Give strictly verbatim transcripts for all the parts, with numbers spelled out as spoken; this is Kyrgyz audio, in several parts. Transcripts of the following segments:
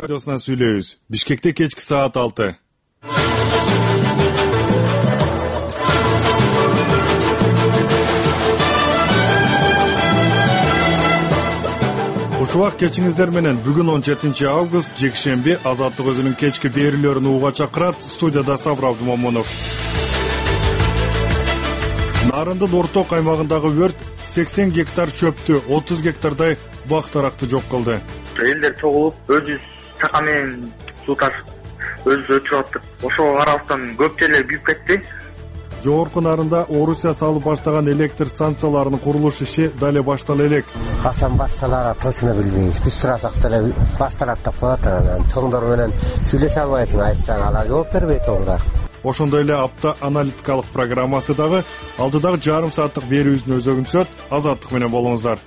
радиосунан сүйлөйбүз. Бишкекте кечки саат алты. Ушубак кечиңиздер менен бүгүн он жетинчи август жекшемби Азаттык өзүнүн кечки берүүлөрүн угууга чакырат. Студияда Сабыр Абдумомунов. Нарындын орток аймагындагы өрт сексен гектар чөптү, отуз гектардай бак таракты жок кылды. Элдер чогулуп, өзү така менен суу ташып, өзү өчүп аттык. Ошого карабастан көп жерлер күйүп кетти. Жогорку Нарында Орусия салып баштаган электр станцияларынын курулуш иши дале баштала элек. Качан башталары точно билбейбиз. Биз сурасак деле башталат деп коет. Чоңдор менен сүйлөшө албайсың, айтсаң алар жооп бербейт оңдор. Ошондой эле апта аналитикалык программасы дагы алдыдагы жарым сааттык берүүбүздүн өзөгүн түсөт. Азаттык менен болуңуздар.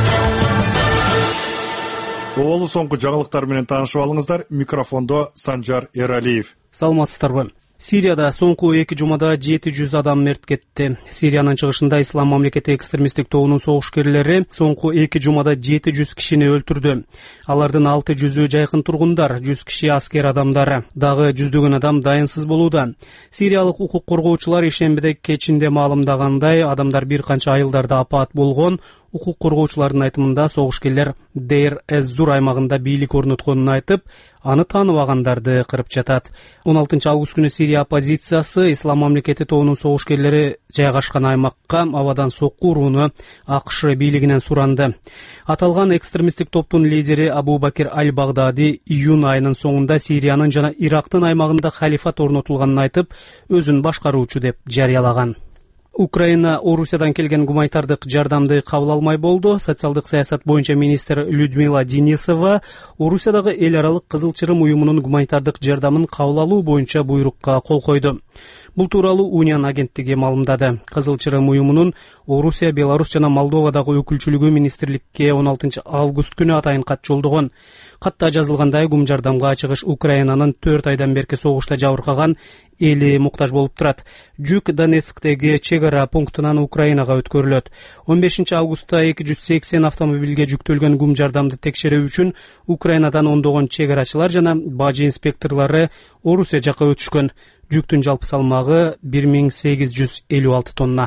Болу соңку жаңылыктар менен таанышып алыңыздар. Микрофондо Санжар Эралиев. Саламатсыздарбы? Сирияда соңку эки жумада жети жүз адам мерт кетти. Сириянын чыгышында Ислам мамлекети экстремисттик тобунун согушкерлери соңку эки жумада жети жүз кишини өлтүрдү. Алардын алты жүзү жайкын тургундар, жүз киши аскер адамдары. Дагы жүздөгөн адам дайынсыз болууда. Сириялык укук коргоочулар ишембиде кечинде маалымдагандай, адамдар бир канча айылдарда апаат болгон. Укук коргоочулардын айтымында согушкерлер Дейр-эз-Зур аймагында бийлик орнотконун айтып, аны тааныбагандарды кырып жатат. он алтынчы август күнү Сирия оппозициясы Ислам мамлекети тобунун согушкерлери жайгашкан аймакка абадан сокку урууну АКШ бийлигинен суранды. Аталган экстремисттик топтун лидери Абу Бакир Аль-Багдади июнь айынын соңунда Сириянын жана Ирактын аймагында халифат орнотулганын айтып, өзүн башкаруучу деп жарыялаган. Украина Орусиядан келген гуманитардык жардамды кабыл алмай болду. Социалдык саясат боюнча министр Людмила Денисова Орусиядагы эл аралык Кызыл Чырым уюмунун гуманитардык жардамын кабыл алуу боюнча буйрукка кол койду. Бул тууралуу Униан агенттиги маалымдады. Кызыл Чырым уюмунун Орусия, Беларусь жана Молдовадагы өкүлчүлүгү министрликке он алтынчы август күнү атайын кат жолдогон. Катта жазылгандай, гум жардамга чыгыш Украинанын төрт айдан берки согушта жабыркаган эли муктаж болуп турат. Жүк Донецктеги чегара пунктунан Украинага өткөрүлөт. он бешинчи августта эки жүз сексен автомобилге жүктөлгөн гум жардамды текшерүү үчүн Украинадан ондогон чегарачылар жана бажы инспекторлору Орусия жакка өтүшкөн. Жүктүн жалпы салмагы бир миң сегиз жүз элүү алты тонна.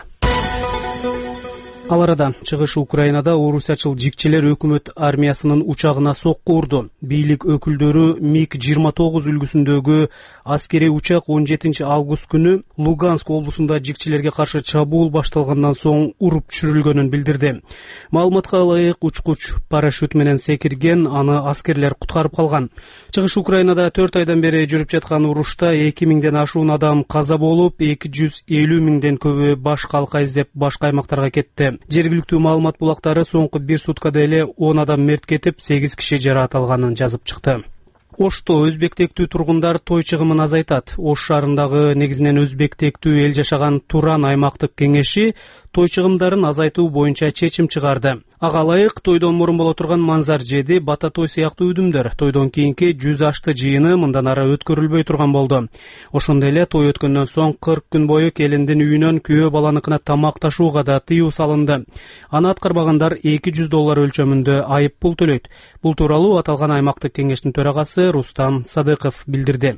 Ал арада чыгыш Украинада орусиячыл жикчелер өкмөт армиясынын учагына сокку урду. Бийлик өкүлдөрү миг жыйырма тогуз үлгүсүндөгү аскерий учак он жетинчи август күнү Луганск облусунда жикчелерге каршы чабуул башталгандан соң уруп түшүрүлгөнүн билдирди. Маалыматка ылайык учкуч парашют менен секирген, аны аскерлер куткарып калган. Чыгыш Украинада төрт айдан бери жүрүп жаткан урушта эки миңден ашуун адам каза болуп, эки жүз элүү миңден көбү баш калка издеп башка аймактарга кетти. Жергиликтүү маалымат булактары соңку бир суткада эле он адам мерт кетип, сегиз киши жараат алганын жазып чыкты. Ошто өзбек тектүү тургундар той чыгымын азайтат. Ош шаарындагы негизинен өзбек тектүү эл жашаган Туран аймактык кеңеши той чыгымдарын азайтуу боюнча чечим чыгарды. Ага ылайык тойдон мурун боло турган манзар жеди, бата той сыяктуу үдүмдөр тойдон кийинки жүз ашты жыйыны мындан ары өткөрүлбөй турган болду. Ошондой эле той өткөндөн соң кырк күн бою келиндин үйүнөн күйөө баланыкына тамак ташууга да тыюу салынды. Аны аткарбагандар эки жүз доллар өлчөмүндө айып пул төлөйт. Бул тууралуу аталган аймактык кеңештин төрагасы Рустам Садыков билдирди.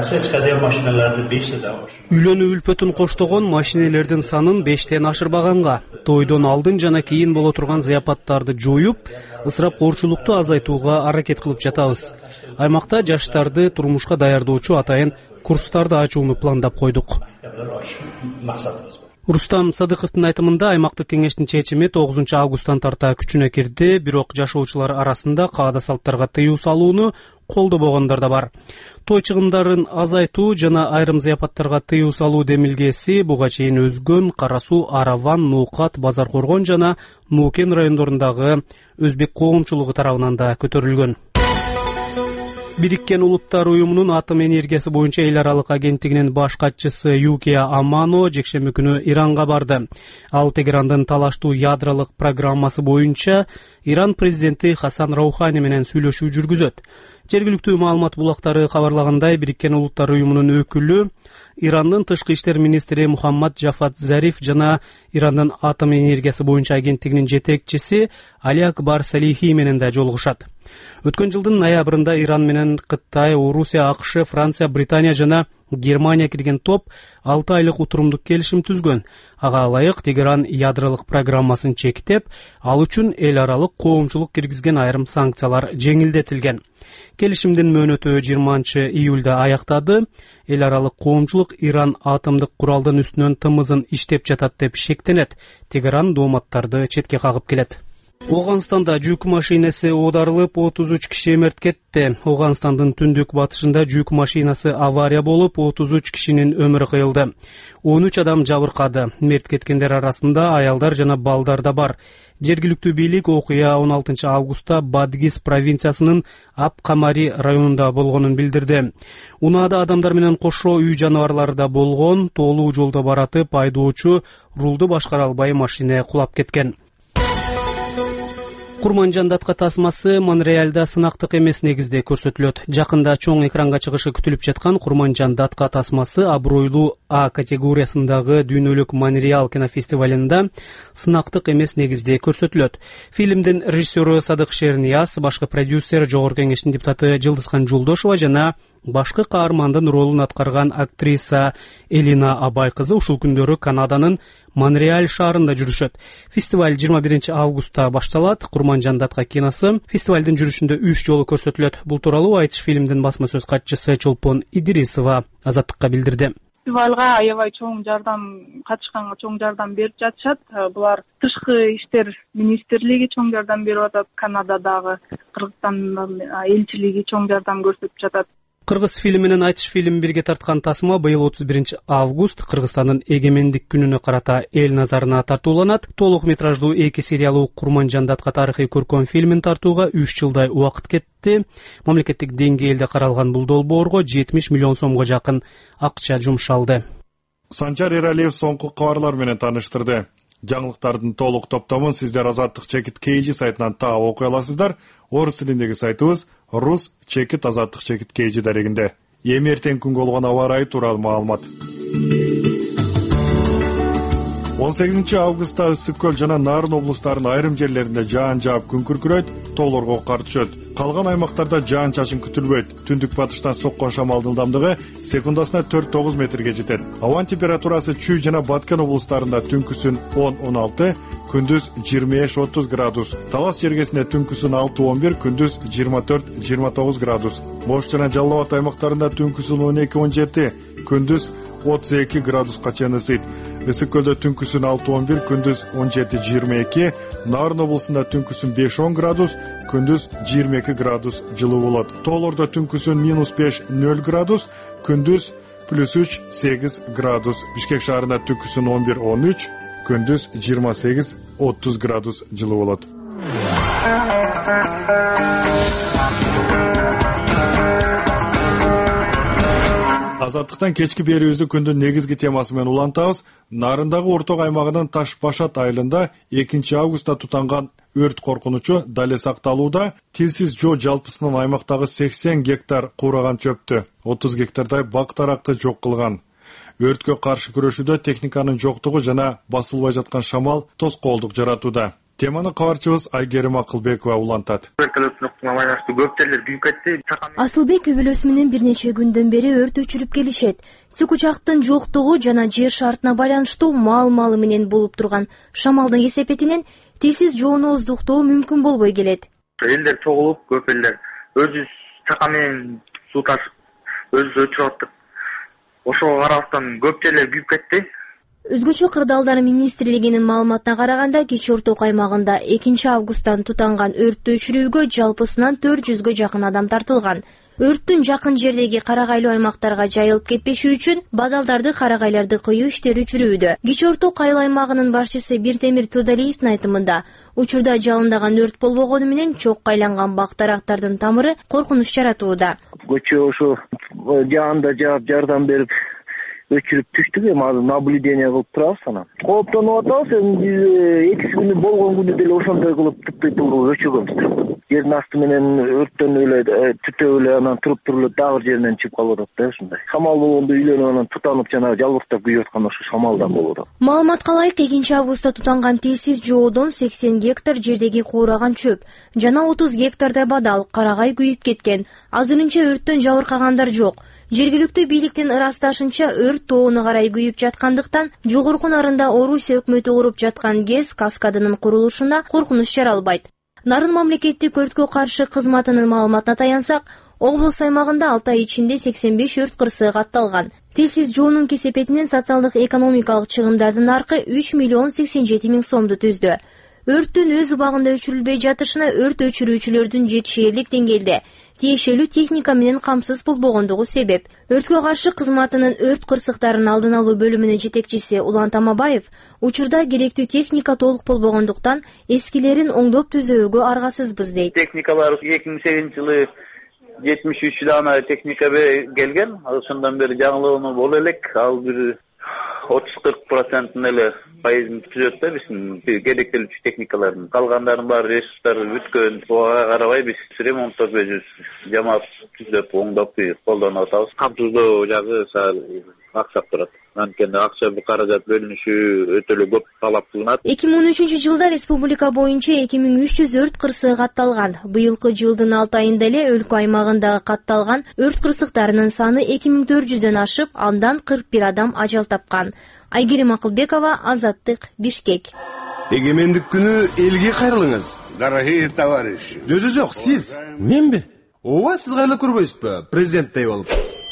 Үйлөнүү үлпөтүн коштогон машинелердин санын бештен ашырбаганга, тойдон алдын жана кийин боло турган зыяпаттарды жоюп, ысырап коорчулукту азайтууга аракет кылып жатабыз. Аймакта жаштарды турмушка даярдоочу атайын курстарды ачууну пландап койдук. Рустам Садыковдун айтымында аймактык кеңештин чечими тогузунчу августтан тарта күчүнө кирди, бирок жашоочулар арасында каада салттарга тыюу салууну колдобогондар да бар. Той чыгымдарын азайтуу жана айрым зыяпаттарга тыюу салуу демилгеси буга чейин Өзгөн, Кара Суу, Араван, Нуукат, Базар Коргон жана Нуукен райондорундагы өзбек коомчулугу тарабынан да көтөрүлгөн. Бириккен Улуттар уюмунун атом энергиясы боюнча эл аралык агенттигинин баш катчысы Юкия Амано жекшемби күнү Иранга барды. Ал Тегерандын талаштуу ядролук программасы боюнча Иран президенти Хасан Раухани менен сүйлөшүү жүргүзөт. Жергиликтүү маалымат булактары кабарлагандай, Бириккен Улуттар уюмунун өкүлү Ирандын тышкы иштер министри Мухаммад Жафат Зариф жана Ирандын атом энергиясы боюнча агенттигинин жетекчиси Али Акбар Салихи менен да жолугушат. Өткөн жылдын ноябрында Иран менен Кытай, Орусия, АКШ, Франция, Британия жана Германия кирген топ алты айлык утурумдук келишим түзгөн. Ага ылайык Тегеран ядролук программасын чектеп, ал үчүн эл аралык коомчулук киргизген айрым санкциялар жеңилдетилген. Келишимдин мөөнөтү жыйырманчы июлда аяктады. Эл аралык коомчулук Иран атомдук куралдын үстүнөн тымызын иштеп жатат деп шектенет. Тегеран дооматтарды четке кагып келет. Оганстанда жүк машинасы оодарылып, отуз үч киши мерт кетти. Оганстандын түндүк батышында жүк машинасы авария болуп, отуз үч кишинин өмүрү кыйылды. он үч адам жабыркады. Мерт кеткендер арасында аялдар жана балдар да бар. Жергиликтүү бийлик окуя он алтынчы августта Бадгис провинциясынын Ап-Камари районунда болгонун билдирди. Унаада адамдар менен кошо үй жаныбарлары да болгон. Тоолуу жолдо баратып, айдоочу рулду башкара албай машина кулап кеткен. Курманжан датка тасмасы Монреалда сынактык эмес негизде көрсөтүлөт. Жакында чоң экранга чыгышы күтүлүп жаткан Курманжан датка тасмасы абройлуу А категориясындагы дүйнөлүк Монреал кинофестивалында сынактык эмес негизде көрсөтүлөт. Фильмдин режиссеру Садык Шернияз, башкы продюсер Жогорку Кеңештин депутаты Жылдызхан Жолдошова жана башкы каармандын ролун аткарган актриса Элина Абай кызы ушул күндөрү Канаданын Монреаль шаарында жүрүшөт. Фестиваль жыйырма биринчи августта башталат. Курманжан датка киносы фестивалдын жүрүшүндө үч жолу көрсөтүлөт. Бул тууралуу Айтыш фильмдин басма сөз катчысы Чолпон Идрисова Азаттыкка билдирди. Фестивалга аябай чоң жардам, катышканга чоң жардам берип жатышат. Булар тышкы иштер министрлиги чоң жардам берип атат, Канададагы Кыргызстандын элчилиги чоң жардам көрсөтүп жатат. Кыргыз фильм менен Айтыш фильм бирге тарткан тасма быйыл отуз биринчи август Кыргызстандын эгемендик күнүнө карата эл назарына тартууланат. Толук метраждуу эки сериялуу Курманжан датка тарыхый көркөм фильмин тартууга үч жылдай убакыт кетти. Мамлекеттик деңгээлде каралган бул долбоорго жетимиш миллион сомго жакын акча жумшалды. Санчар Эралиев соңку кабарлар менен тааныштырды. Жаңылыктардын толук топтомун сиздер Азаттык чекит кей жи сайтынан таап окуй аласыздар. Орус тилиндеги сайтыбыз Рус чекит Азаттык чекит кей жи дарегинде. Эми эртең күнгө болгон аба ырайы тууралуу маалымат. он сегизинчи августта Ысык көл жана Нарын облустарынын айрым жерлеринде жаан жаап күн күркүрөйт, тоолорго кар түшөт. Калган аймактарда жаан чачын күтүлбөйт. Түндүк батыштан соккон шамалдын ылдамдыгы секундасына төрт тогуз метрге жетет. Абанын температурасы Чүй жана Баткен облустарында түнкүсүн он он алты, күндүз жыйырма беш отуз градус. Талас жергесинде түнкүсүн алты он бир, күндүз жыйырма төрт жыйырма тогуз градус. Бош жана Жалал Абад аймактарында түнкүсүн он эки он жети, күндүз отуз эки градуска чейин ысыйт. Ысык көлдө түнкүсүн алты он бир, күндүз он жети жыйырма эки, Нарын облусунда түнкүсүн беш он градус, күндүз жыйырма эки градус жылуу болот. Тоолордо түнкүсүн минус беш нөл градус, күндүз плюс үч сегиз градус. Бишкек шаарында түнкүсүн он бир он үч, күндүз жыйырма сегиз отуз градус жылуу болот. Азаттыктан кечки берүүбүздү күндүн негизги темасы менен улантабыз. Нарындагы Орток аймагынын Таш Башат айылында экинчи августта тутанган өрт коркунучу дале сакталууда. Тилсиз жоо жалпысынан аймактагы сексен гектар куураган чөптү, отуз гектардай бак таракты жок кылган. Өрткө каршы күрөшүүдө техниканын жоктугу жана басылбай жаткан шамал тоскоолдук жаратууда. Теманы кабарчыбыз Айгерим Акылбекова улантат. Көп жерлер күйүп кетти. Асылбек үй бүлөсү менен бир нече күндөн бери өрт өчүрүп келишет. Тик учактын жоктугу жана жер шартына байланыштуу мал-малы менен болуп турган шамалдын кесепетинен тилсиз жоону оздуктоо мүмкүн болбой келет. Элдер чогулуп, көп элдер өзүбүз чака менен суу ташып, өзүбүз өчүрүп аттык. Ошого карабастан көп жерлер күйүп кетти. Өзгөчө кырдаалдар министрлигинин маалыматына караганда, Кечи Орток аймагында экинчи августтан тутанган өрттү өчүрүүгө жалпысынан төрт жүзгө жакын адам тартылган. Өрттүн жакын жердеги карагайлуу аймактарга жайылып кетпеши үчүн бадалдарды, карагайларды кыюу иштери жүрүүдө. Кечи Орток айыл аймагынын башчысы Биртемир Тодалиевдин айтымында, учурда жалындаган өрт болбогону менен чокко айланган бак тарактардын тамыры коркунуч жаратууда. Көчө ошо жаанда жаап жардам берип өчүрүп түштүк, эми азыр наблюдение кылып турабыз анан. Кооптонуп атабыз, эми биз экиси күнү болгон күнү деле ошондой кылып тыптый туура өчүргөнбүз. жердин асты менен өрттөн эле түтөп эле анан туруп туруп эле дагы бир жеринен чыгып калып атат да ушундай. Шамал болгондо үйлөнүп анан тутанып жанагы жалбырактап күйүп аткан ошо шамалдан болуп атат. Маалыматка ылайык экинчи августта тутанган тесис жоодон сексен гектар жердеги куураган чөп жана отуз гектардай бадал, карагай күйүп кеткен. Азырынча өрттөн жабыркагандар жок. Жергиликтүү бийликтин ырасташынча өрт тоону карай күйүп жаткандыктан жогорку нарында Орусия өкмөтү куруп жаткан ГЭС каскадынын курулушуна коркунуч жаралбайт. Нарын мамлекеттик өрткө каршы кызматынын маалыматына таянсак, облус аймагында алты ай ичинде сексен беш өрт кырсыгы катталган. Тесис жоонун кесепетинен социалдык экономикалык чыгымдардын наркы үч миллион сексен жети миң сомду түздү. Өрттүн өз убагында өчүрүлбөй жатышына өрт өчүрүүчүлөрдүн жетишээрлик деңгээлде тиешелүү техника менен камсыз болбогондугу себеп. Өрткө каршы кызматынын өрт кырсыктарын алдын алуу бөлүмүнүн жетекчиси Улан Тамабаев учурда керектүү техника толук болбогондуктан эскилерин оңдоп түзөөгө аргасызбыз дейт. Техникалар эки миң сегизинчи жылы жетимиш үч дана техника келген. Ошондон бери жаңылыгы боло элек. Ал бир отуз кырк процентин эле пайызын түзөт да биздин керектелүүчү техникалардын. Калгандардын баары ресурстары бүткөн. Буга карабай биз ремонттоп өзүбүз жамап түзөп оңдоп колдонуп атабыз. Камтуздоо жагы саал аксап турат. Анткени акча каражат бөлүнүшү өтө эле көп талап кылынат. эки миң он үчүнчү жылда республика боюнча эки миң үч жүз өрт кырсыгы катталган. Быйылкы жылдын алты айында эле өлкө аймагындагы катталган өрт кырсыктарынын саны эки миң төрт жүздөн ашып, андан кырк бир адам ажал тапкан. Айгерим Акылбекова, Азаттык, Бишкек. Эгемендик күнү элге кайрылыңыз. Дорогие товарищи. Жок, жок, сиз. Менби? Ооба, сиз кайрылып көрбөйсүзбү? Президенттей болуп.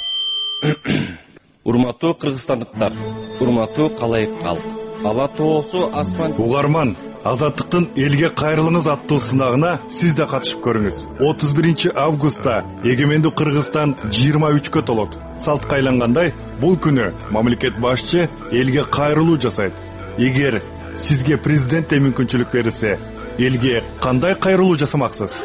Урматтуу кыргызстандыктар, урматтуу калайык калк. Ала тоосу асман. Угарман, Азаттыктын элге кайрылыңыз аттуу сынагына сиз да катышып көрүңүз. отуз биринчи августта эгемендүү Кыргызстан жыйырма үчкө толот. Салтка айлангандай, бул күнү мамлекет башчы элге кайрылуу жасайт. Эгер сизге президенттей мүмкүнчүлүк берилсе, элге кандай кайрылуу жасамаксыз?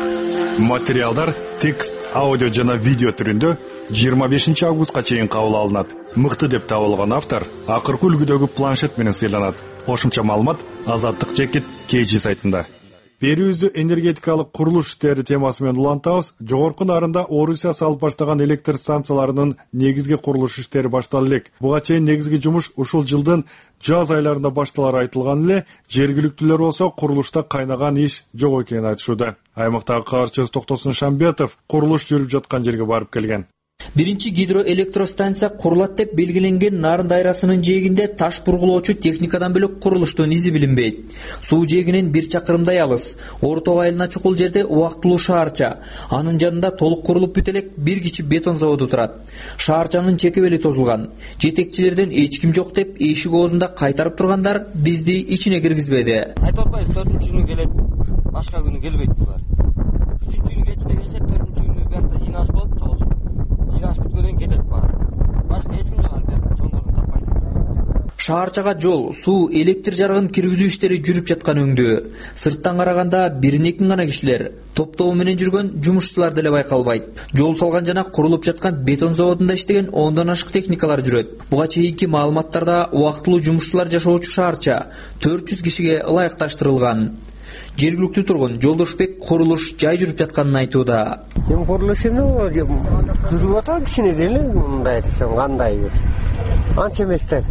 Материалдар текст, аудио жана видео түрүндө жыйырма бешинчи августка чейин кабыл алынат. Мыкты деп табылган автор акыркы үлгүдөгү планшет менен сыйланат. Кошумча маалымат Азаттык жекит кей жи сайтында. Берүүбүздү энергетикалык курулуш иштери темасы менен улантабыз. Жогорку нарында Орусия салып баштаган электр станцияларынын негизги курулуш иштери башталды элек. Буга чейин негизги жумуш ушул жылдын жаз айларында башталары айтылган эле, жергиликтүүлөр болсо курулушта кайнаган иш жок экенин айтышууда. Аймактагы кабарчыбыз Токтосун Шамбетов курулуш жүрүп жаткан жерге барып келген. Биринчи гидроэлектростанция курулат деп белгиленген Нарын дайрасынын жээгинде таш бургулоочу техникадан бөлөк курулуштун изи билинбейт. Суу жээгинен бир чакырымдай алыс, Ортоо айылына чукул жерде убактылуу шаарча. Анын жанында толук курулуп бүт элек бир кичи бетон заводу турат. Шаарчанын чекебели тозулган. Жетекчилерден эч ким жок деп эшик оозунда кайтарып тургандар бизди ичине киргизбеди. Айта албайбыз, төртүнчү күнү келет, башка күнү келбейт булар. Үчүнчү күнү кечте келсе, төртүнчү күнү биякта жыйналыш болуп чогулуп. Жыйналыш бүткөндөн кетет баары. Башка эч ким жок ал биякта, чоңдорун таппайсыз. Шаарчага жол, суу, электр жарыгын киргизүү иштери жүрүп жаткан өңдүү. Сырттан караганда бир-экин гана кишилер, топтоо менен жүргөн жумушчулар деле байкалбайт. Жол салган жана курулуп жаткан бетон заводунда иштеген ондон ашык техникалар жүрөт. Буга чейинки маалыматтарда убактылуу жумушчулар жашоочу шаарча төрт жүз кишиге ылайыкташтырылган. Жергиликтүү тургун Жолдошбек курулуш жай жүрүп жатканын айтууда. Эми курулуш эмне жүрүп атат кичине деле, мындай айтсам кандай бир. Анча эмес да.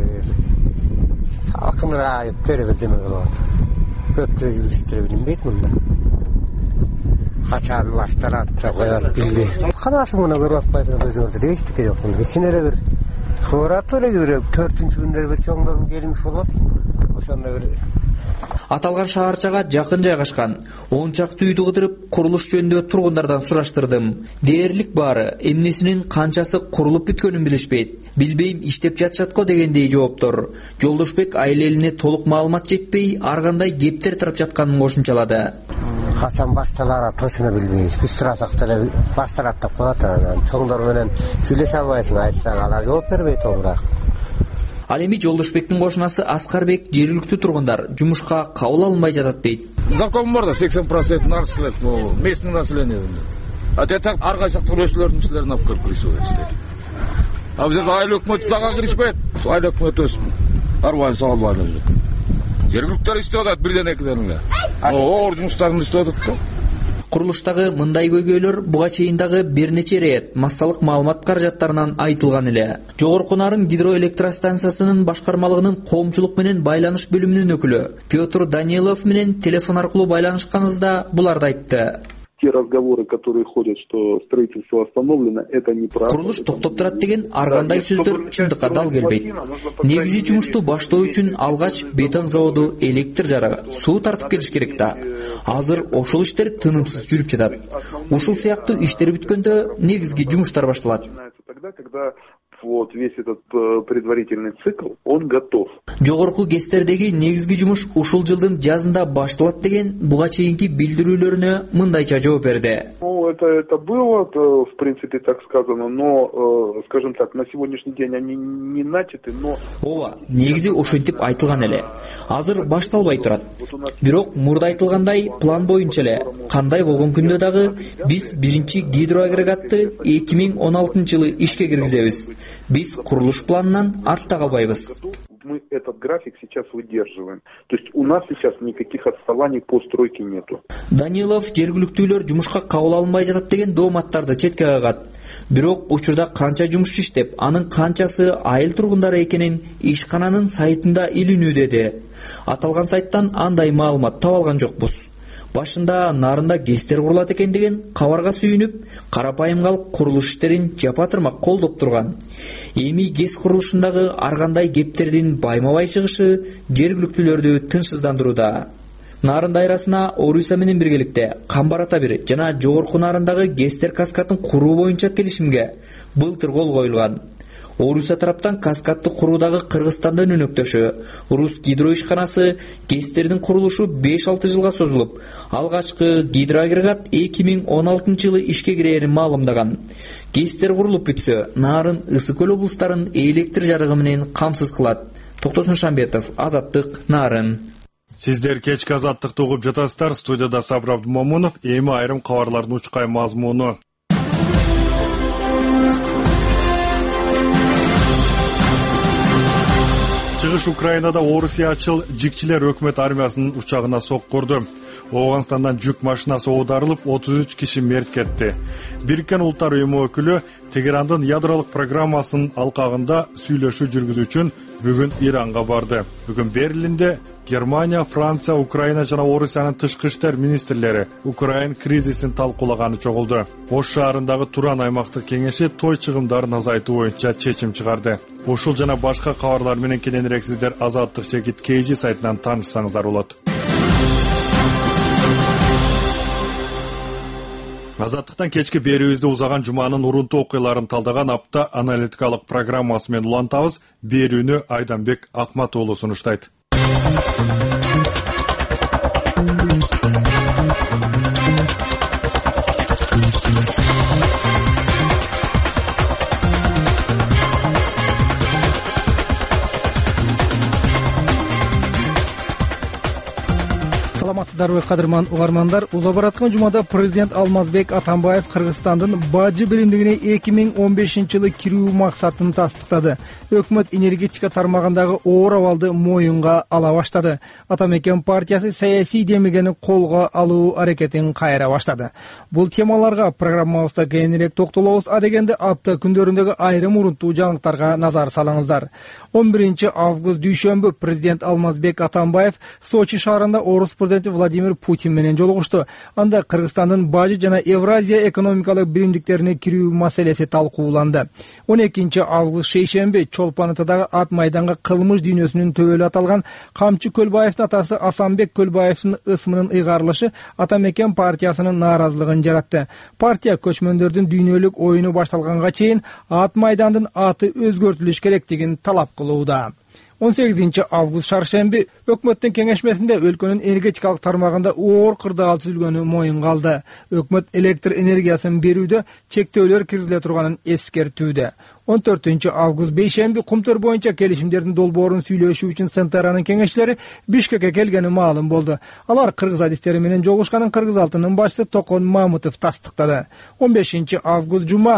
Салкыныраак өттөрү бирдеме кылып атат. Көптөө жүрүштөр билинбейт мында. Качан башталат деп коет билбейм. Канасы муну көрүп атпайсың өзүңөрдү эчтеке жок. Кичине эле бир кыбырат эле бир төртүнчү күндөр бир чоңдорун келмиш болот. Ошондо бир Аталган шаарчага жакын жайгашкан. он чакты үйдү кыдырып, курулуш жөнүндө тургундардан сураштырдым. Дээрлик баары, эмнесинин канчасы курулуп бүткөнүн билишпейт. Билбейм, иштеп жатышат-ко дегендей жооптор. Жолдошбек айыл элине толук маалымат жетпей, ар кандай кептер тарап жатканын кошумчалады. Качан башталары точно билбейбиз. Биз сурасак деле башталат деп коет. Чоңдор менен сүйлөшө албайсың, айтсаң алар жооп бербейт бирок. Ал эми Жолдошбектин кошунасы Аскарбек жергиликтүү тургундар жумушка кабыл алынбай жатат дейт. Закон бар да сексен процент нарыз келет, бул местный население. А так ар кайсы төлөөчүлөрдүн иштерин алып келип киришет. А бизде айыл өкмөтү дагы киришпейт. Айыл өкмөтү арбайын салбай жүрөт. Жергиликтүү иштеп атат бирден экиден эле. Оор жумуштарын иштеп атат да. Курулуштагы мындай көйгөйлөр буга чейин дагы бир нече рет массалык маалымат каражаттарынан айтылган эле. Жогорку Нарын гидроэлектростанциясынын башкармалыгынын коомчулук менен байланыш бөлүмүнүн өкүлү Петр Данилов менен телефон аркылуу байланышканыбызда буларды айтты. Те разговоры, которые ходят, что строительство остановлено, это неправда. Курулуш токтоп турат деген ар кандай сөздөр чындыкка дал келбейт. Негизи жумушту баштоо үчүн алгач бетон заводу, электр жарыгы, суу тартып келиш керек да. Азыр ошол иштер тынымсыз жүрүп жатат. Ушул сыяктуу иштер бүткөндө негизги жумуштар башталат. Вот весь этот предварительный цикл, он готов. Жогорку ГЭСтердеги негизги жумуш ушул жылдын жазында башталат деген буга чейинки билдирүүлөрүнө мындайча жооп берди. Ну, это, это было, это, в принципе, так сказано, но, э, скажем так, на сегодняшний день они не начаты, но... Ооба, негизи ошентип айтылган эле. Азыр башталбай турат. Бирок мурда айтылгандай план боюнча эле кандай болгон күндө дагы биз биринчи гидроагрегатты эки миң он алтынчы жылы ишке киргизебиз. Биз курулуш планынан артта калбайбыз. Мы этот график сейчас выдерживаем. То есть у нас сейчас никаких отставаний по стройке нету. Данилов жергиликтүүлөр жумушка кабыл алынбай жатат деген дооматтарды четке кагат. Бирок учурда канча жумушчу иштеп, анын канчасы айыл тургундары экенин ишкананын сайтында илинүү деди. Аталган сайттан андай маалымат таба алган жокпуз. Башында Нарында ГЭСтер курулат экен деген кабарга сүйүнүп, карапайым калк курулуш иштерин жапатырмак колдоп турган. Эми ГЭС курулушундагы ар кандай кептердин байма-бай чыгышы жергиликтүүлөрдү тынчсыздандырууда. Нарын дайрасына Орусия менен биргеликте Камбар ата бир жана Жогорку Нарындагы ГЭСтер каскатын куруу боюнча келишимге былтыр кол коюлган. Орусия тараптан каскадты куруудагы Кыргызстандын өнөктөшү Рус гидро ишканасы ГЭСтердин курулушу беш алты жылга созулуп, алгачкы гидроагрегат эки миң он алтынчы жылы ишке кирерин маалымдаган. ГЭСтер курулуп бүтсө, Нарын, Ысык көл облустарын электр жарыгы менен камсыз кылат. Токтосун Шамбетов, Азаттык, Нарын. Сиздер кечки Азаттыкты угуп жатасыздар. Студияда Сабыр Абдумомунов. Эми айрым кабарлардын учкай мазмуну. Чыгыш Украинада орусиячыл жикчилер өкмөт армиясынын учагына сок курду. Ооганстандан жүк машинасы оодарылып, отуз үч киши мерт кетти. Бириккен Улуттар уюму өкүлү Тегерандын ядролук программасынын алкагында сүйлөшүү жүргүзүү үчүн бүгүн Иранга барды. Бүгүн Берлинде Германия, Франция, Украина жана Орусиянын тышкы иштер министрлери Украин кризисин талкуулаганы чогулду. Ош шаарындагы Туран аймактык кеңеши той чыгымдарын азайтуу боюнча чечим чыгарды. Ушул жана башка кабарлар менен кененирээк сиздер Азаттык Чекит кей жи сайтынан таанышсаңыздар болот. Азаттыктан кечки берүүбүздө узаган жуманын урунтуу окуяларын талдаган апта аналитикалык программасы менен улантабыз. Берүүнү Айданбек Акмат уулу сунуштайт. Саламатсыздарбы кадырман угармандар. Уза бараткан жумада президент Алмазбек Атамбаев Кыргызстандын Бажы биримдигине эки миң он бешинчи жылы кирүү максатын тастыктады. Өкмөт энергетика тармагындагы оор абалды моюнга ала баштады. Атамекен партиясы саясий демилгени колго алуу аракетин кайра баштады. Бул темаларга программабызда кеңирээк токтолобуз. А дегенде апта күндөрүндөгү айрым урунтуу жаңылыктарга назар салыңыздар. он биринчи август дүйшөмбү президент Алмазбек Атамбаев Сочи шаарында орус президенти Владимир Путин менен жолугушту. Анда Кыргызстандын Бажы жана Евразия экономикалык биримдиктерине кирүү маселеси талкууланды. он экинчи август шейшемби Чолпан атадагы ат майданга кылмыш дүйнөсүнүн төбөлү аталган Камчы Көлбаевдин атасы Асанбек Көлбаевдин ысмынын ыйгарылышы Атамекен партиясынын нааразылыгын жаратты. Партия көчмөндөрдүн дүйнөлүк оюну башталганга чейин ат майдандын аты өзгөртүлүш керектигин талап кылууда. он сегизинчи август шаршемби өкмөттүн кеңешмесинде өлкөнүн энергетикалык тармагында оор кырдаал түзүлгөнү моюнга алды. Өкмөт электр энергиясын берүүдө чектөөлөр киргизиле турганын эскертүүдө. он төртүнчү август бейшемби Кумтөр боюнча келишимдердин долбоорун сүйлөшүү үчүн Сентеранын кеңешчилери Бишкекке келгени маалым болду. Алар кыргыз адистери менен жолугушканын Кыргыз алтынын башчысы Токон Мамытов тастыктады. он бешинчи август жума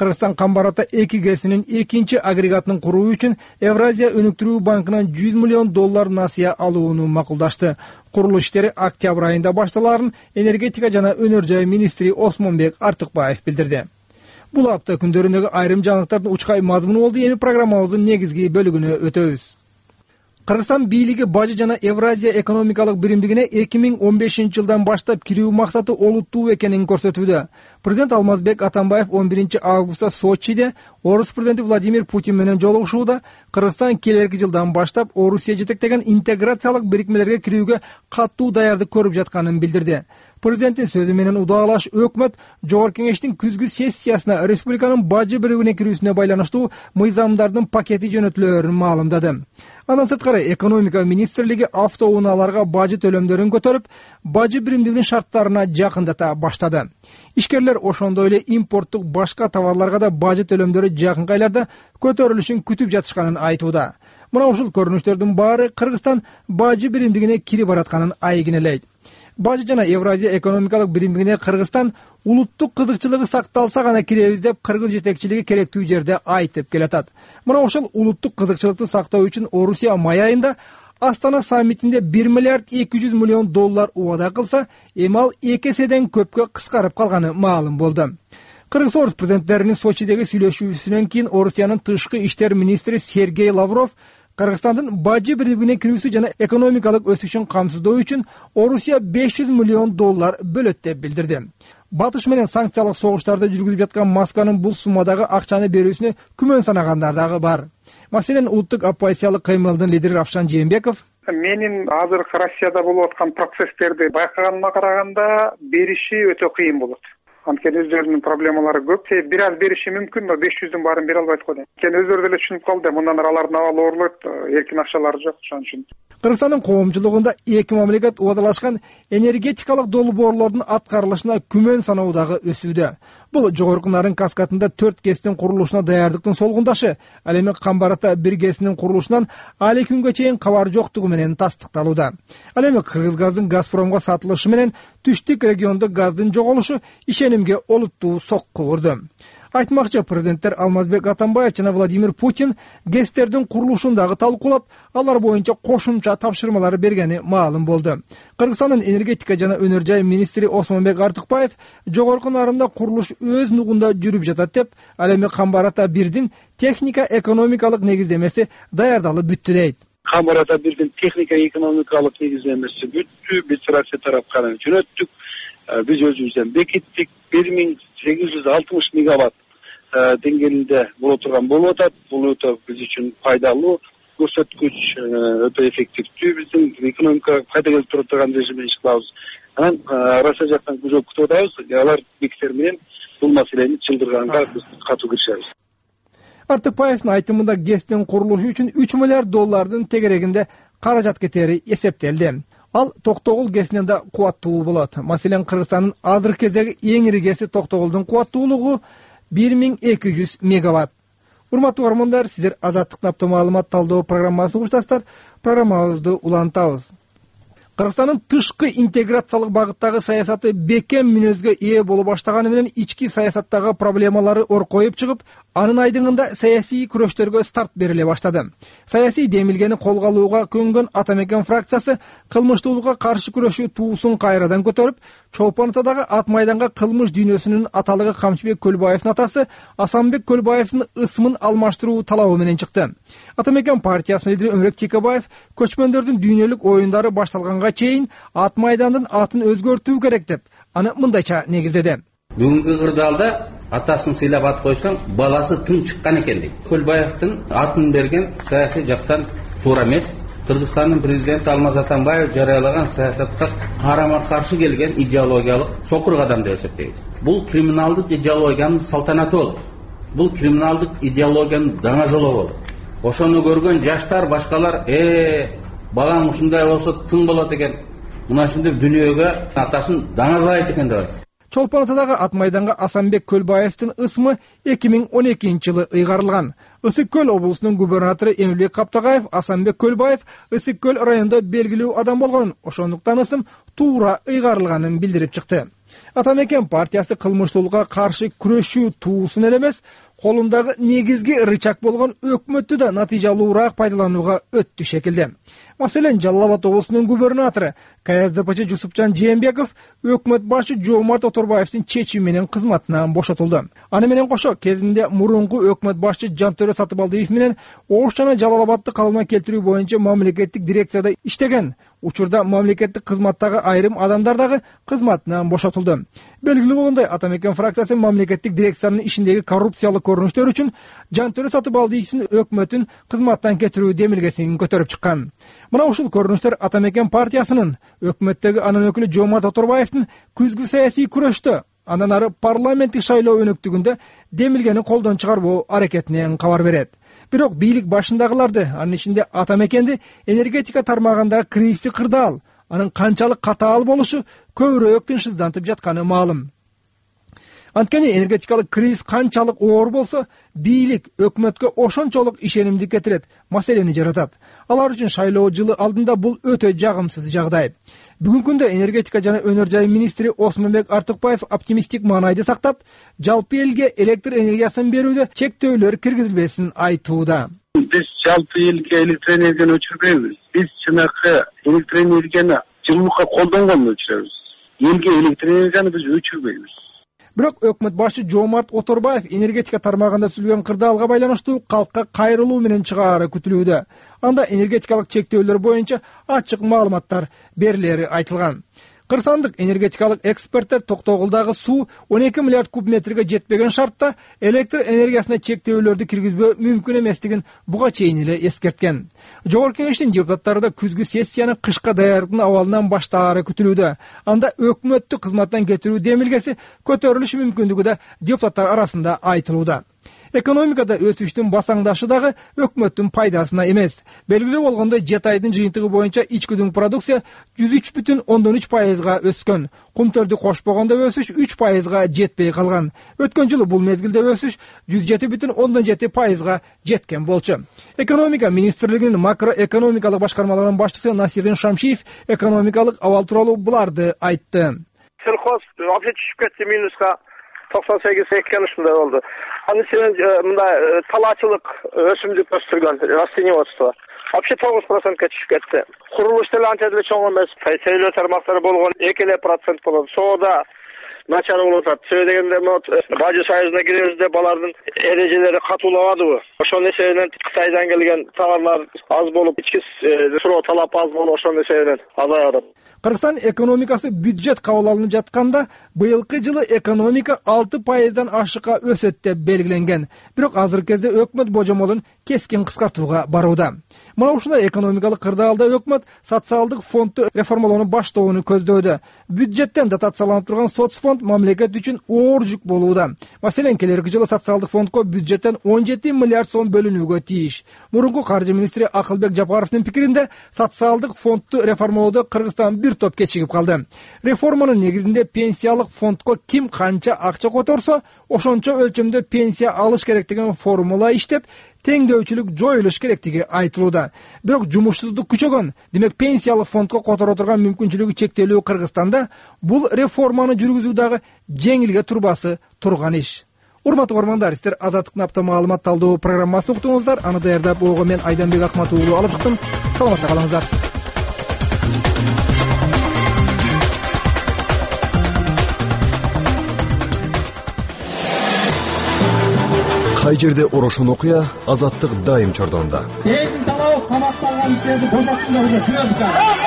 Кыргызстан Камбарата эки гэсинин экинчи агрегатын куруу үчүн Евразия өнүктүрүү банкынан жүз миллион доллар насыя алууну макулдашты. Курулуш иштери октябрь айында башталарын энергетика жана өнөр жай министри Осмонбек Артыкбаев билдирди. Бул апта күндөрүндөгү айрым жаңылыктардын учкай мазмуну болду. Эми программабыздын негизги бөлүгүнө өтөбүз. Кыргызстан бийлиги Бажы жана Евразия экономикалык биримдигине эки миң он бешинчи жылдан баштап кирүү максаты олуттуу экенин көрсөтүүдө. Президент Алмазбек Атамбаев он биринчи августта Сочиде Орус президенти Владимир Путин менен жолугушууда Кыргызстан келерки жылдан баштап Орусия жетектеген интеграциялык бирикмелерге кирүүгө катуу даярдык көрүп жатканын билдирди. Президенттин сөзү менен удаалаш өкмөт Жогорку Кеңештин күзгү сессиясына республиканын Бажы биригине кирүүсүнө байланыштуу мыйзамдардын пакети жөнөтүлөөрүн маалымдады. Андан сырткары экономика министрлиги автоунааларга бажы төлөмдөрүн көтөрүп, Бажы биримдигинин шарттарына жакындата баштады. Ишкерлер ошондой эле импорттук башка товарларга да бажы төлөмдөрү жакынкы айларда көтөрүлүшүн күтүп жатышканын айтууда. Мына ушул көрүнүштөрдүн баары Кыргызстан Бажы биримдигине кирип баратканын айгинелейт. Бажы жана Евразия экономикалык биримдигине Кыргызстан улуттук кызыкчылыгы сакталса гана киребиз деп кыргыз жетекчилиги керектүү жерде айтып келатат. Мына ошол улуттук кызыкчылыкты сактоо үчүн Орусия май айында Астана саммитинде бир миллиард эки жүз миллион доллар убада кылса, эми ал эки эседен көпкө кыскарып калганы маалым болду. Кыргыз-орус президенттеринин Сочидеги сүйлөшүүсүнөн кийин Орусиянын тышкы иштер министри Сергей Лавров Кыргызстандын Бажы биримдигине кирүүсү жана экономикалык өсүшүн камсыздоо үчүн Орусия беш жүз миллион доллар бөлөт деп билдирди. Батыш менен санкциялык согуштарды жүргүзүп жаткан Москванын бул суммадагы акчаны берүүсүнө күмөн санагандар дагы бар. Маселен, улуттук оппозициялык кыймылдын лидери Равшан Жээнбеков менин азыркы Россияда болуп аткан процесстерди байкаганыма караганда бериши өтө кыйын болот. Анткени өздөрүнүн проблемалары көп. Бир аз бериши мүмкүн, но беш жүздүн баарын бере албайт го дейм. Анткени өздөрү деле түшүнүп калды, мындан ары алардын абалы оорлойт, эркин акчалары жок, ошон үчүн. Кыргызстандын коомчулугунда эки мамлекет убадалашкан энергетикалык долбоорлордун аткарылышына күмөн саноо дагы өсүүдө. Бул жогорку Нарын каскадында төрт гэстин курулушуна даярдыктын солгундашы. Ал эми Камбарата бир гэсинин курулушунан али күнгө чейин кабар жоктугу менен тастыкталууда. Ал эми Кыргызгаздын Газпромго сатылышы менен түштүк региондо газдын жоголушу ишенимге олуттуу сокку урду. Айтмакчы, президенттер Алмазбек Атамбаев жана Владимир Путин гэстердин курулушун дагы талкуулап, алар боюнча кошумча тапшырмалар бергени маалым болду. Кыргызстандын энергетика жана өнөр жай министри Осмонбек Артыкбаев жогорку Нарында курулуш өз нугунда жүрүп жатат деп, ал эми Камбарата бирдин техника экономикалык негиздемеси даярдалып бүттү дейт. Камбарата бирдин техника экономикалык негиздемеси бүттү, биз Россия тарапканы жөнөттүк. Биз өзүбүздөн бекиттик бир миң сегиз жүз алтымыш мегаватт деңгээлинде боло турган болуп атат. Бул өтө биз үчүн пайдалуу көрсөткүч, өтө эффективдүү, биздин экономикага пайда келип турган режимде иш кылабыз. Анан Россия жактан күзөт күтүп атабыз. Алар бекиттер менен бул маселени чылдырганга биз катуу киришебиз. Артыкбаевдин айтымында гэстин курулушу үчүн үч миллиард доллардын тегерегинде каражат кетери эсептелди. Ал Токтогул гэсинен да кубаттуу болот. Маселен, Кыргызстандын азыркы кездеги эң ири гэси Токтогулдун кубаттуулугу бир миң эки жүз мегаватт. Урматтуу көрөрмандар, сиздер Азаттыктын апта маалымат талдоо программасын угуштасыздар. Программабызды улантабыз. Кыргызстандын тышкы интеграциялык багыттагы саясаты бекем мүнөзгө ээ боло баштаганы менен ички саясаттагы проблемалары оркоюп чыгып, анын айдыңында саясий күрөштөргө старт бериле баштады. Саясий демилгени колго алууга көнгөн Атамекен фракциясы кылмыштуулукка каршы күрөшүү туусун кайрадан көтөрүп, Чолпон Атадагы ат майданга кылмыш дүйнөсүнүн аталыгы Камчыбек Көлбаевдин атасы Асанбек Көлбаевдин ысмын алмаштыруу талабы менен чыкты. Атамекен партиясынын лидери Өмүрөк Текебаев көчмөндөрдүн дүйнөлүк оюндары башталганга чейин ат майдандын атын өзгөртүү керек деп, аны мындайча негиздеди. Бүгүнкү кырдаалда атасын сыйлап ат койсоң, баласы тың чыккан экен дейт. Көлбаевдин атын берген саясий жактан туура эмес. Кыргызстандын президенти Алмаз Атамбаев жарыялаган саясатка карама-каршы келген идеологиялык сокур кадам деп эсептейбиз. Бул криминалдык идеологиянын салтанаты болот. Бул криминалдык идеологиянын даңа жолу болот. Ошону көргөн жаштар, башкалар, э, балам ушундай болсо тың болот экен. Мына ушинтип дүйнөгө атасын даңазбайт экен деп. Чолпон Атадагы ат майданга Асанбек Көлбаевдин ысмы эки миң он экинчи жылы ыйгарылган. Ысык Көл облусунун губернатору Эмилбек Каптагаев Асанбек Көлбаев Ысык Көл районунда белгилүү адам болгонун, ошондуктан ысым туура ыйгарылганын билдирип чыкты. Ата Мекен партиясы кылмыштуулукка каршы күрөшүү туусун эле эмес, колундагы негизги рычаг болгон өкмөттү да натыйжалуураак пайдаланууга өттү шекилде. Маселен, Жалал Абад облусунун губернатору К С Д Пчы Жусупжан Жээнбеков өкмөт башы Жомарт Оторбаевдин чечими менен кызматынан бошотулду. Аны менен кошо кезинде мурунку өкмөт башы Жантөрө Сатыбалдиев менен Ош жана Жалал Абадты калыбына келтирүү боюнча мамлекеттик дирекцияда иштеген. Учурда мамлекеттик кызматтагы айрым адамдар дагы кызматынан бошотулду. Белгилүү болгондой, Ата Мекен фракциясы мамлекеттик дирекциянын ишиндеги коррупциялык көрүнүштөр үчүн Жантөрө Сатыбалдиевдин өкмөтүн кызматтан кетирүү демилгесин көтөрүп чыккан. Мына ушул көрүнүштөр Ата Мекен партиясынын өкмөттөгү анын өкүлү Жомарт Оторбаевдин күзгү саясий күрөштө, андан ары парламенттик шайлоо өнөктүгүндө демилгени колдон чыгарбоо аракетинен кабар берет. Бирок бийлик башындагыларды, анын ичинде Ата Мекенди энергетика тармагындагы кризисти кырдаал, анын канчалык катаал болушу көбүрөөк тынчсыздантып жатканы маалым. Анткени энергетикалык кризис канчалык оор болсо, бийлик өкмөткө ошончолук ишенимди кетирет, маселени жаратат. Алар үчүн шайлоо жылы алдында бул өтө жагымсыз жагдай. Бүгүнкү күндө энергетика жана өнөр жай министри Осмонбек Артыкбаев оптимисттик маанайды сактап, жалпы элге электр энергиясын берүүдө чектөөлөр киргизилбесин айтууда. Биз жалпы элге электр энергияны өчүрбөйбүз. Биз чынакы электр энергияны жылуулукка колдонгонду өчүрөбүз. Элге электр энергияны биз өчүрбөйбүз. Бирок өкмөт башы Жомарт Оторбаев энергетика тармагында түзүлгөн кырдаалга байланыштуу калкка кайрылуу менен чыгаары күтүлүүдө. Анда энергетикалык чектөөлөр боюнча ачык маалыматтар берилери айтылган. Кырсандык энергетикалык эксперттер Токтогулдагы суу он эки миллиард куб метрге жетпеген шартта электр энергиясына чектөөлөрдү киргизбөө мүмкүн эместигин буга чейин эле эскерткен. Жогорку Кеңештин депутаттары да күзгү сессияны кышка даярдын абалынан баштаары күтүлүүдө. Анда өкмөттү кызматтан кетирүү демилгеси көтөрүлүшү мүмкүндүгү да депутаттар арасында айтылууда. Экономикада өсүштүн басаңдашы дагы өкмөттүн пайдасына эмес. Белгилүү болгондой, жети айдын жыйынтыгы боюнча ичкүдүн продукция жүз үч бүтүн ондон үч пайызга өскөн. Кумтөрдү кошпогондо өсүш үч пайызга жетпей калган. Өткөн жылы бул мезгилде өсүш жүз жети бүтүн ондон жети пайызга жеткен болчу. Экономика министрлигинин макроэкономикалык башкармаларынын башчысы Насирдин Шамшиев экономикалык абал тууралуу буларды айтты. Сельхоз вообще түшүп кетти минуска. токсон сегиз экен ушундай болду. Анын сенен мындай талаачылык өсүмдүк өстүргөн растениеводство вообще тогуз процентке түшүп кетти. Курулуш деле анча деле чоң эмес. Сейлөө тармактары болгон эки эле процент болот. Соода начар болуп атат. Себеби дегенде Бажы союзуна киребиз деп алардын эрежелери катуулабадыбы? Ошонун эсебинен Кытайдан келген товарлар аз болуп, ички суроо талап аз болуп, ошонун эсебинен азайып атат. Кыргызстан экономикасы бюджет кабыл алынып жатканда быйылкы жылы экономика алты пайыздан ашыкка өсөт деп белгиленген. Бирок азыркы кезде өкмөт божомолун кескин кыскартууга барууда. Мына ушундай экономикалык кырдаалда өкмөт социалдык фондду реформалоону баштоону көздөөдө. Бюджеттен дотацияланып турган соцфонд мамлекет үчүн оор жүк болууда. Маселен, келерки жылы социалдык фондко бюджеттен он жети миллиард сом бөлүнүүгө тийиш. Мурунку каржы министри Акылбек Жапаровдун пикиринде, социалдык фондду реформалоодо Кыргызстан бир топ кечигип калды. Реформанын негизинде пенсиялык фондко ким канча акча которсо, ошончо өлчөмдө пенсия алыш керек деген формула иштеп, теңдөөчүлүк жоюлуш керектиги айтылууда. Бирок жумушсуздук күчөгөн, демек пенсиялык фондко которо турган мүмкүнчүлүгү чектелүү Кыргызстанда бул реформаны жүргүзүү дагы жеңилге турбасы турган иш. Урматтуу көрөрмандар, сиздер Азаттыктын апта маалымат талдоо программасын уктуңуздар. Аны даярдап, ого мен Айданбек Акмат уулу алып чыктым. Саламатта калыңыздар. Кай жерде орошон окуя, Азаттык дайым чордонда. Элдин талабы камакталган кишилерди бошотсундар, уже жүрөбүз.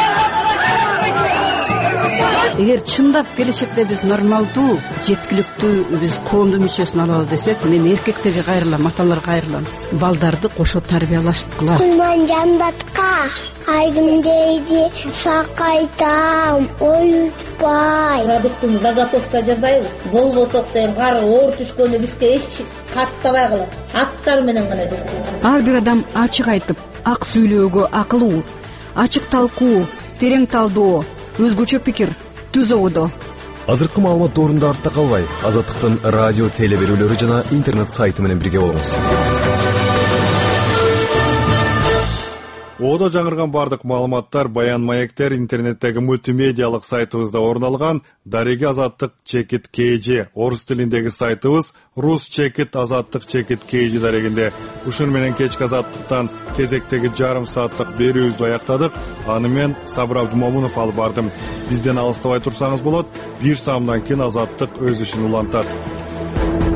Эгер чындап келечекте биз нормалдуу, жеткиликтүү биз коомдун мүчөсүн алабыз десек, мен эркектерге кайрылам, аталарга кайрылам. Балдарды кошо тарбиялаштыкыла. Кулман жандатка айдым дейди, сакайтам, оютпай. Продуктун заготовка жасайбыз. Болбосок дейм, кар оор түшкөнү бизге эч каттабай калат. Аттар менен гана жүрөбүз. Ар бир адам ачык айтып, ак сүйлөөгө акылуу, ачык талкуу, терең талдоо, өзгөчө пикир түзүүдө. Азыркы маалымат доорунда артта калбай, Азаттыктын радио теле берүүлөрү жана интернет сайты менен бирге болуңуз. Оодо жаңырган бардык маалыматтар, баян маектер интернеттеги мультимедиалык сайтыбызда орун алган. Дареги азаттык чекит kg орус тилиндеги сайтыбыз рус чекит азаттык чекит kg дарегинде. Ушун менен кечки азаттыктан кезектеги жарым сааттык берүүбүздү аяктадык. Аны мен Сабыр Абдумомунов алып бардым. Бизден алыстабай турсаңыз болот. Бир саамдан кийин азаттык өз ишин улантат.